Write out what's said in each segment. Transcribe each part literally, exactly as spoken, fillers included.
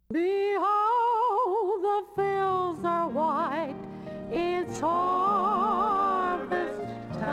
Behold, the fields are white, it's harvest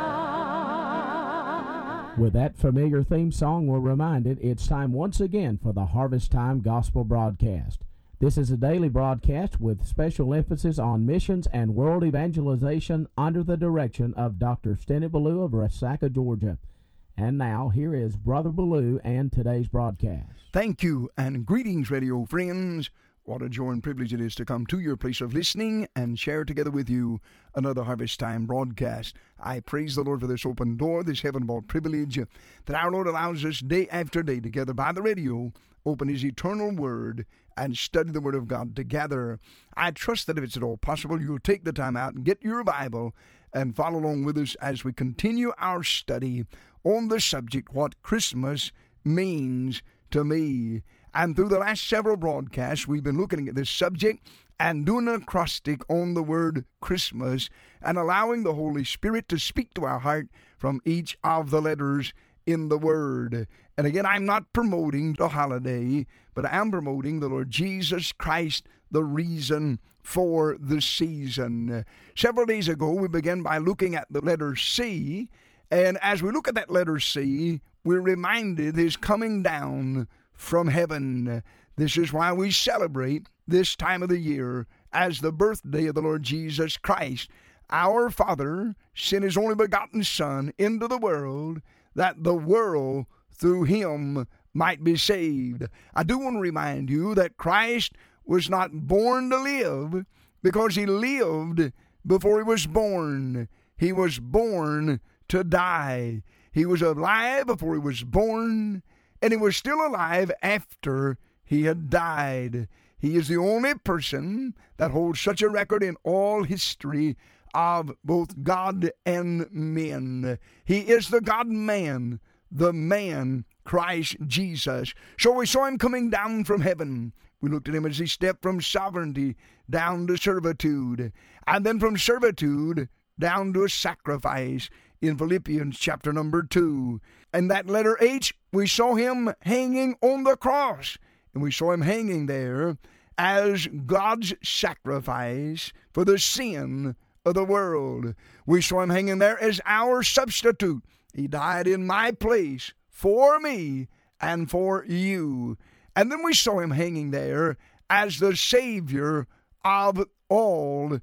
time. With that familiar theme song, we're reminded it's time once again for the Harvest Time Gospel Broadcast. This is a daily broadcast with special emphasis on missions and world evangelization under the direction of Doctor Stennett Ballou of Resaca, Georgia. And now, here is Brother Ballou and today's broadcast. Thank you, and greetings, radio friends. What a joy and privilege it is to come to your place of listening and share together with you another Harvest Time broadcast. I praise the Lord for this open door, this heaven-brought privilege that our Lord allows us day after day together by the radio, open His eternal Word, and study the Word of God together. I trust that if it's at all possible, you'll take the time out and get your Bible and follow along with us as we continue our study on the subject, what Christmas means to me. And through the last several broadcasts, we've been looking at this subject and doing an acrostic on the word Christmas and allowing the Holy Spirit to speak to our heart from each of the letters in the Word. And again, I'm not promoting the holiday, but I am promoting the Lord Jesus Christ, the reason for the season. Several days ago, we began by looking at the letter C, and as we look at that letter C, we're reminded His coming down from heaven. This is why we celebrate this time of the year as the birthday of the Lord Jesus Christ. Our Father sent His only begotten Son into the world that the world through Him might be saved. I do want to remind you that Christ was not born to live because He lived before He was born. He was born to die. He was alive before He was born, and He was still alive after He had died. He is the only person that holds such a record in all history of both God and men. He is the God-man, the man, Christ Jesus. So we saw Him coming down from heaven. We looked at Him as He stepped from sovereignty down to servitude, and then from servitude down to a sacrifice in Philippians chapter number two. And that letter H, we saw Him hanging on the cross, and we saw Him hanging there as God's sacrifice for the sin of the world. We saw Him hanging there as our substitute. He died in my place for me and for you. And then we saw Him hanging there as the Savior of all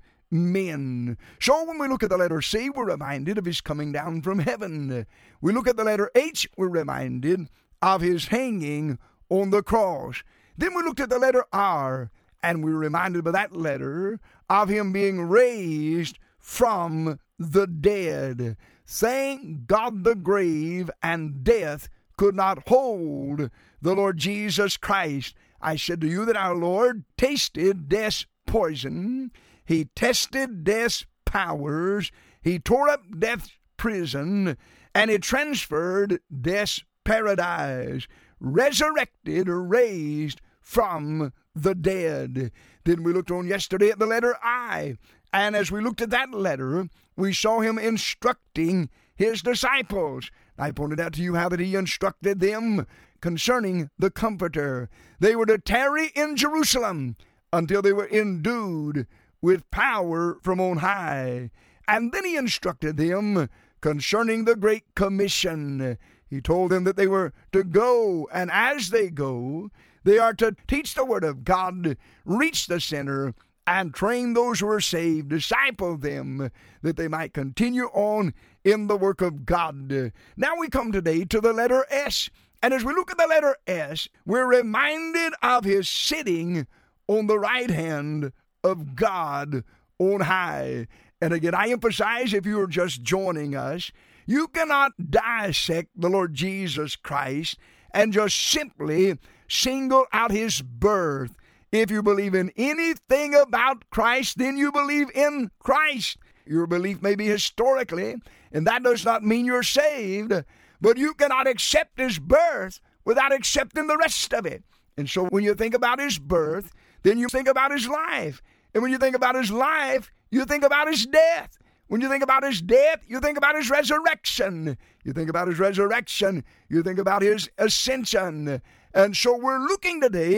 men. So when we look at the letter C, we're reminded of His coming down from heaven. We look at the letter H, we're reminded of His hanging on the cross. Then we looked at the letter R, and we're reminded by that letter of Him being raised from the dead. Thank God the grave and death could not hold the Lord Jesus Christ. I said to you that our Lord tasted death's poison. He tested death's powers. He tore up death's prison, and He transferred death's paradise, resurrected or raised from the dead. Then we looked on yesterday at the letter I, and as we looked at that letter, we saw Him instructing His disciples. I pointed out to you how that He instructed them concerning the Comforter. They were to tarry in Jerusalem until they were endued with power from on high. And then He instructed them concerning the Great Commission. He told them that they were to go, and as they go, they are to teach the Word of God, reach the sinner, and train those who are saved, disciple them, that they might continue on in the work of God. Now we come today to the letter S, and as we look at the letter S, we're reminded of His sitting on the right hand of God on high. And again, I emphasize, if you are just joining us, you cannot dissect the Lord Jesus Christ and just simply single out His birth. If you believe in anything about Christ, then you believe in Christ. Your belief may be historically, and that does not mean you're saved, but you cannot accept His birth without accepting the rest of it. And so when you think about His birth, then you think about His life. And when you think about His life, you think about His death. When you think about His death, you think about His resurrection. You think about His resurrection, you think about His ascension. And so we're looking today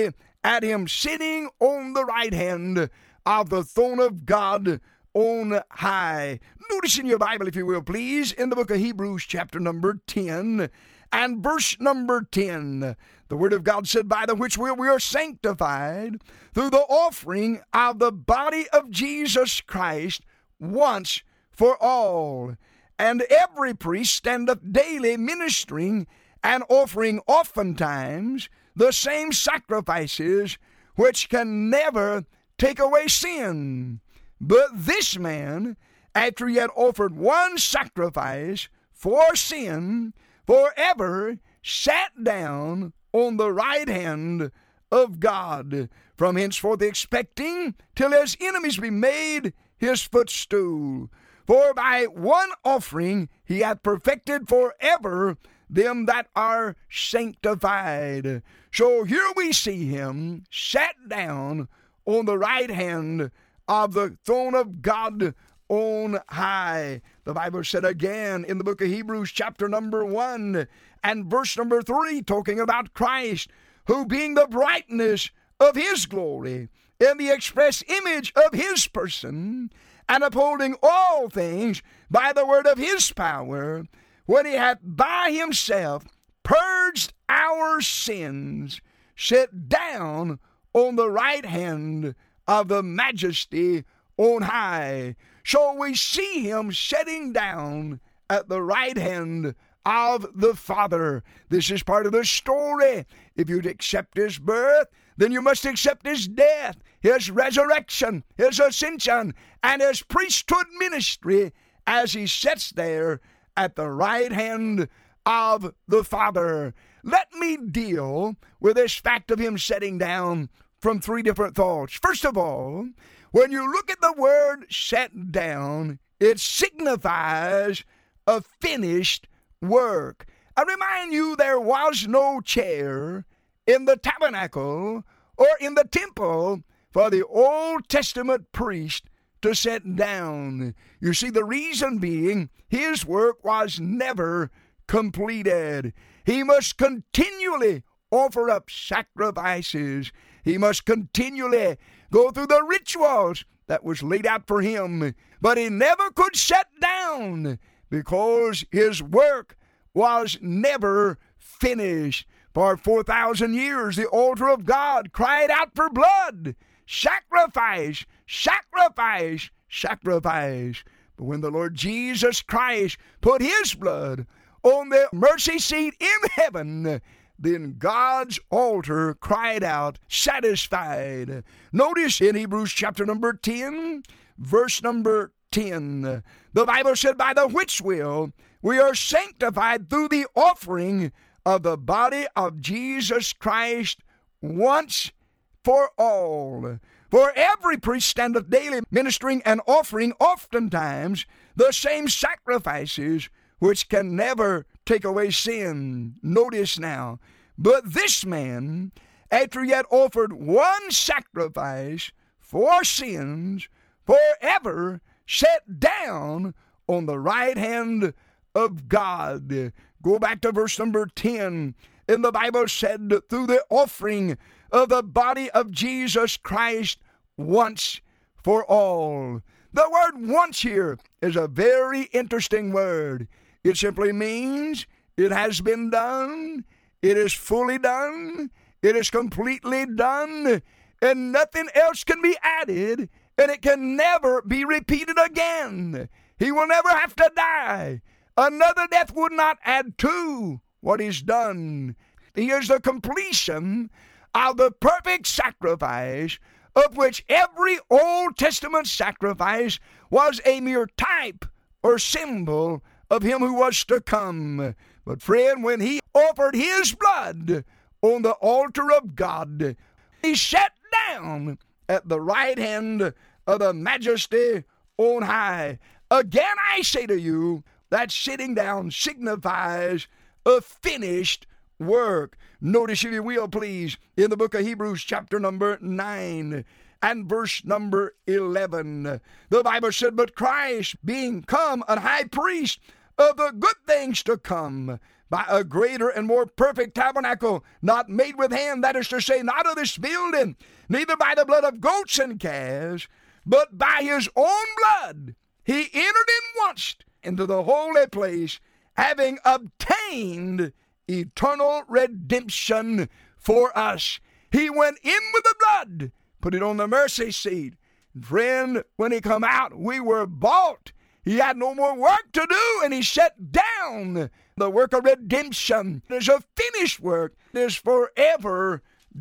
at him sitting on the right hand of the throne of God on high. Notice in your Bible, if you will, please, in the book of Hebrews, chapter number ten, and verse number ten, the Word of God said, by the which we are sanctified through the offering of the body of Jesus Christ once for all. And every priest standeth daily ministering and offering oftentimes the same sacrifices which can never take away sin. But this man, after he had offered one sacrifice for sin, forever sat down on the right hand of God, from henceforth expecting till his enemies be made his footstool. For by one offering he hath perfected forever them that are sanctified. So here we see him sat down on the right hand of the throne of God on high. The Bible said again in the book of Hebrews chapter number one and verse number three, talking about Christ, who being the brightness of his glory and the express image of his person, and upholding all things by the word of his power, when he hath by himself purged our sins, sat down on the right hand of the majesty on high. So we see him sitting down at the right hand of the Father. This is part of the story. If you'd accept his birth, then you must accept his death, his resurrection, his ascension, and his priesthood ministry as he sits there at the right hand of the Father. Let me deal with this fact of him sitting down from three different thoughts. First of all, when you look at the word "sat down," it signifies a finished work. I remind you, there was no chair in the tabernacle or in the temple for the Old Testament priest to sit down. You see, the reason being, his work was never completed. He must continually offer up sacrifices. He must continually go through the rituals that was laid out for him. But he never could sit down because his work was never finished. For four thousand years, the altar of God cried out for blood. Sacrifice, sacrifice, sacrifice. But when the Lord Jesus Christ put his blood on the mercy seat in heaven, then God's altar cried out, satisfied. Notice in Hebrews chapter number ten, verse number ten, the Bible said, by the which will we are sanctified through the offering of the body of Jesus Christ once for all. For every priest standeth daily ministering and offering oftentimes the same sacrifices which can never take away sin. Notice now, but this man, after he had offered one sacrifice for sins, forever sat down on the right hand of God. Go back to verse number ten. And the Bible said, through the offering of the body of Jesus Christ once for all. The word once here is a very interesting word. It simply means it has been done, it is fully done, it is completely done, and nothing else can be added, and it can never be repeated again. He will never have to die. Another death would not add to what is done. He is the completion of the perfect sacrifice, of which every Old Testament sacrifice was a mere type or symbol of him who was to come. But friend, when he offered his blood on the altar of God, he sat down at the right hand of the majesty on high. Again I say to you, that sitting down signifies a finished work. Notice, if you will, please, in the book of Hebrews chapter number nine and verse number eleven, the Bible said, but Christ being come an high priest of the good things to come, by a greater and more perfect tabernacle, not made with hand, that is to say, not of this building, neither by the blood of goats and calves, but by his own blood he entered in once into the holy place, having obtained eternal redemption for us. He went in with the blood, put it on the mercy seat. Friend, when he come out, we were bought. He had no more work to do, and he set down the work of redemption. There's a finished work. There's forever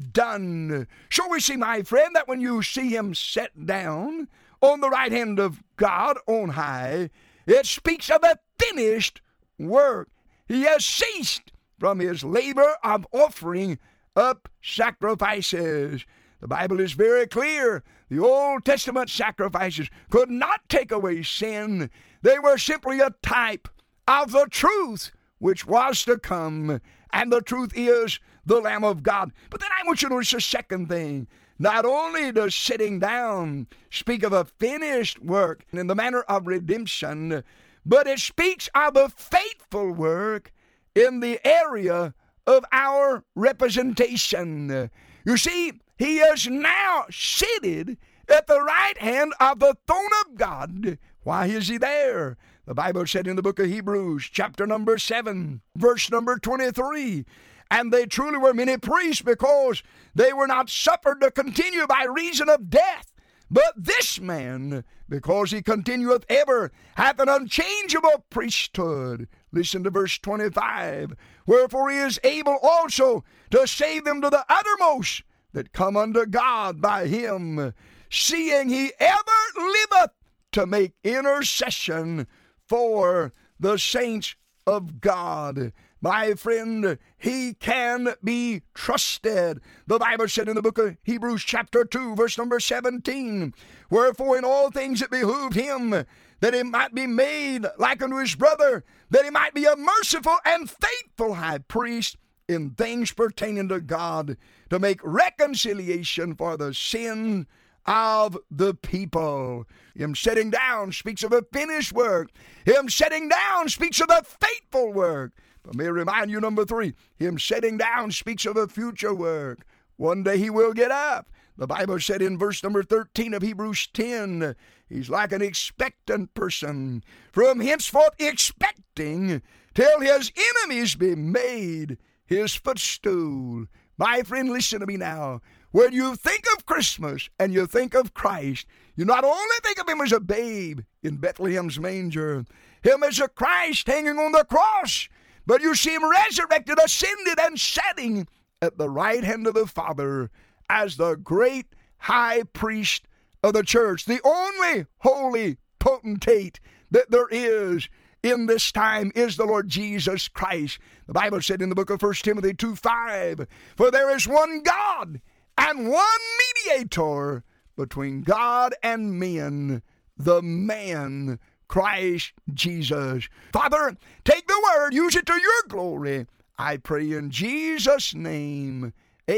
done. So we see, my friend, that when you see him set down on the right hand of God on high, it speaks of a finished work. He has ceased from his labor of offering up sacrifices. The Bible is very clear. The Old Testament sacrifices could not take away sin. They were simply a type of the truth which was to come. And the truth is the Lamb of God. But then I want you to notice a second thing. Not only does sitting down speak of a finished work in the manner of redemption, but it speaks of a faithful work in the area of our representation. You see, he is now seated at the right hand of the throne of God. Why is he there? The Bible said in the book of Hebrews, chapter number seven, verse number twenty-three, and they truly were many priests, because they were not suffered to continue by reason of death. But this man, because he continueth ever, hath an unchangeable priesthood. Listen to verse twenty-five. Wherefore he is able also to save them to the uttermost that come unto God by him, seeing he ever liveth to make intercession for the saints of God. My friend, he can be trusted. The Bible said in the book of Hebrews chapter two, verse number seventeen, wherefore in all things it behooved him that he might be made like unto his brother, that he might be a merciful and faithful high priest in things pertaining to God, to make reconciliation for the sin of the people. Him sitting down speaks of a finished work. Him sitting down speaks of a faithful work. But may I remind you, number three, him sitting down speaks of a future work. One day he will get up. The Bible said in verse number thirteen of Hebrews ten, he's like an expectant person, from henceforth expecting till his enemies be made his footstool. My friend, listen to me now. When you think of Christmas and you think of Christ, you not only think of him as a babe in Bethlehem's manger, him as a Christ hanging on the cross, but you see him resurrected, ascended, and sitting at the right hand of the Father as the great high priest of the church, the only holy potentate that there is in this time is the Lord Jesus Christ. The Bible said in the book of First Timothy two five, for there is one God and one mediator between God and men, the man Christ Jesus. Father, take the word, use it to your glory. I pray in Jesus' name.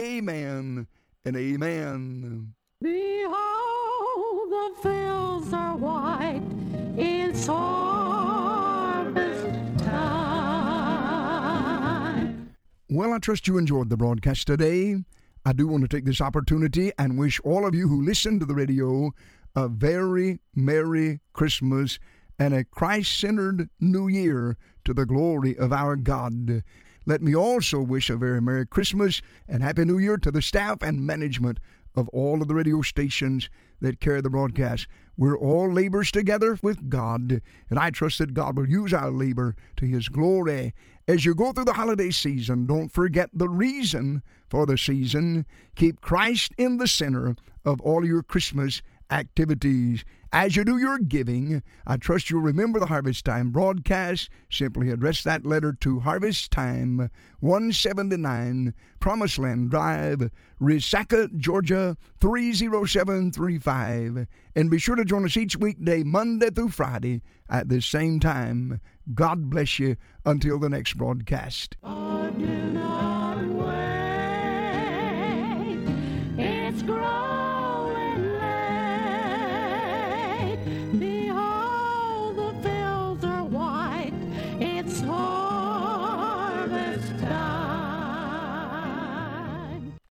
Amen and amen. Behold, the fields are white, it's harvest time. Well, I trust you enjoyed the broadcast today. I do want to take this opportunity and wish all of you who listen to the radio a very Merry Christmas and a Christ-centered New Year to the glory of our God. Let me also wish a very Merry Christmas and Happy New Year to the staff and management of all of the radio stations that carry the broadcast. We're all laborers together with God, and I trust that God will use our labor to His glory. As you go through the holiday season, don't forget the reason for the season. Keep Christ in the center of all your Christmas activities. As you do your giving, I trust you'll remember the Harvest Time broadcast. Simply address that letter to Harvest Time, one seventy-nine Promised Land Drive, Resaca, Georgia, three oh seven three five. And be sure to join us each weekday, Monday through Friday, at this same time. God bless you until the next broadcast. Adieu.